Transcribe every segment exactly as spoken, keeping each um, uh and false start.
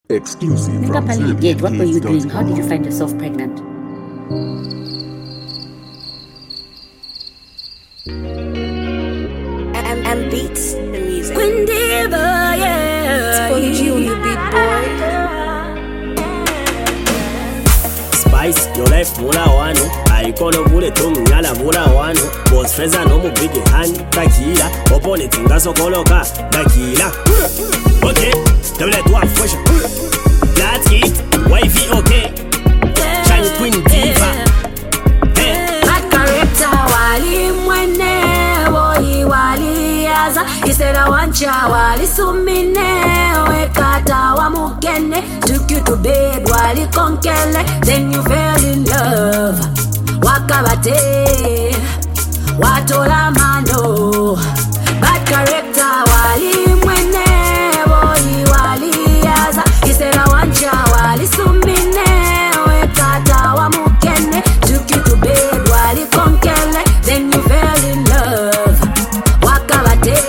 Exclusive Make from up a lead. Yet, what were you doing? How did you ZambianKids dot com. find yourself pregnant? M M Beats the music. Windiba, yeah. Prodigy on the beat, boy. Spice, your life mula wano Aikono vule tu mnyala mula wano Boss feza no mu big hand Takila, opone tingaso koloka Takila Okay, double toi fresh Flat hit, wavy okay Shine queen diva Hey Bad character, wali mwene Boy wali aza Kisera wancha wali sumine Wekata wa mukene Took you to bed wali konkele Then you fell in love Wakabate Watola mano Bad character wali mwene Boy wali aza Kisera wancha wali sumine Wekata wa mukene Took you to bed wali konkele Then you fell in love Wakabate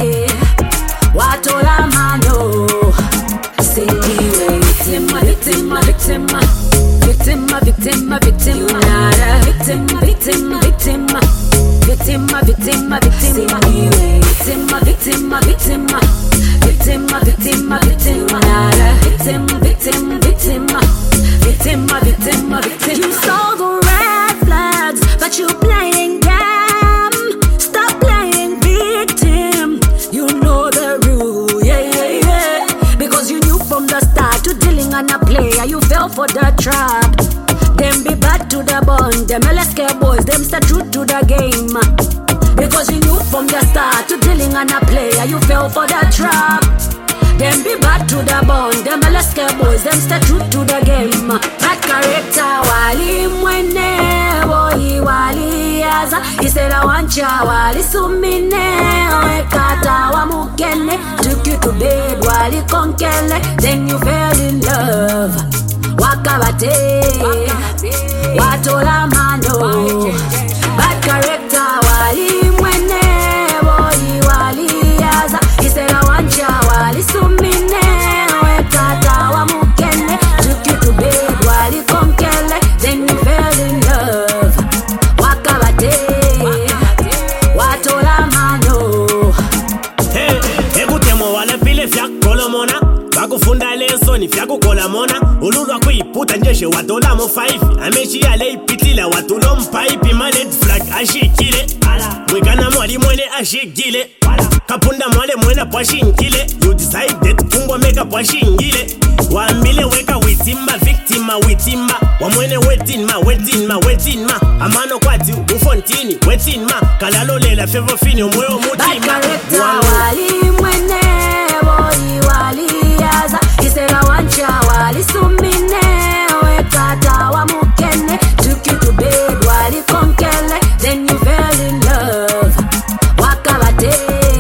Watola mano Sindiwe Victima, victima, victima Victima, victima, victima You not a victim, victim, victima Victima, victima, victima Sindiwe Victima, victima, victima Victima, victima, victima You not a victim, victim, victima Victima, victima, victima You saw the red flags But you playing game Stop playing victim You know the rule, yeah, yeah, yeah Because you knew from the start To dealing on a player You fell for the trap Them be bad to the bone Them L S K boys Them stay true to the game Because you knew from the start To dealing on a player You fell for the trap Them be bad to the bone Them L S K boys Them stay true to the game Bad character wali mwene Boy wali aza Kisera wancha wali sumine Wekata wa mukene Took you to bed wali konkele Then you fell in love Wakabate Watola mano Bad character wali mwene Boy wali aza Kisera wancha wali sumine Wekata wa mukene Took you to bed wali konkele Then you fell in love Wakabate Watola mano Hey, ekutemo wale pile fya kolomona Bakufunda leso ni fya kukola mona Ululwa kuiputa njeshe watola mo five Ameshi yale ipitila watulo mpaipi Ma red flag ashikile Mwikana mwali mwene ashikile Kapunda mwale mwena pwashinkile You decided kungwa meka pwashingile Wambile weka witimba victima witimba Wamwene wetinma wetinma wetinma Amano kwati ufontini wetinma Kalalo lela fevo fini umweo mutima Bad character wali mwene Boy wali aza Kisera wancha wali sumine Wekata wa mukene Took you to bed wali konkele Then you fell in love Wakabate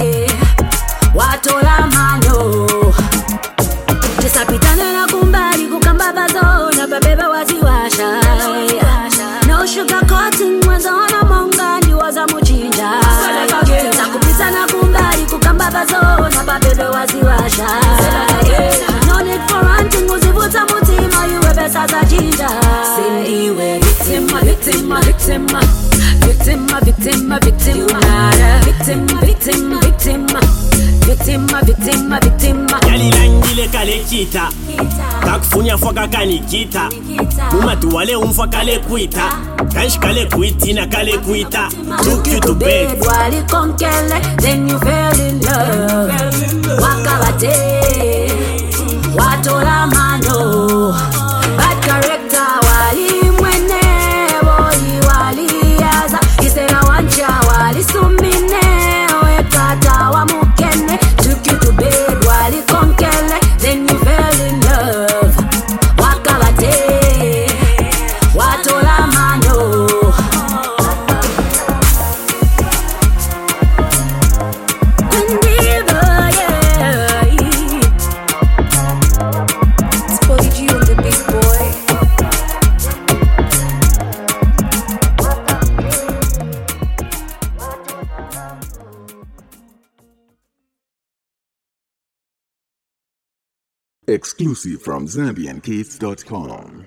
Watola mano Tisapitane na kumbali kukambabazo Na babeba waziwasha No sugar coating Wazona monga Ndi waza muchinja Tisakupisa na kumbali kukambabazo Na babeba waziwasha No need for hunting Uzivuta mutima Yuwe besa za jinja Sindiwe Victima, victima, victima Victima, victima, victima You not a victim, victim, victima Victima, victima, victima Yali langile kale kita Kakufunya fwaka kanikita Mumatu wale umfwa kale kuita Kanshi kale kuitina kale kuita Took you to bed wali konkele Then you fell in love Wakabate Watola mano Bad character wali mwene Boy wali aza Kisera wancha wali sumine Wekata wa mukene Took you to bed wali konkele Then you fell in love Wakabate Watola mano Windiba, yeah Prodigy on the beat, boy. Exclusive from Zambian Kids dot com.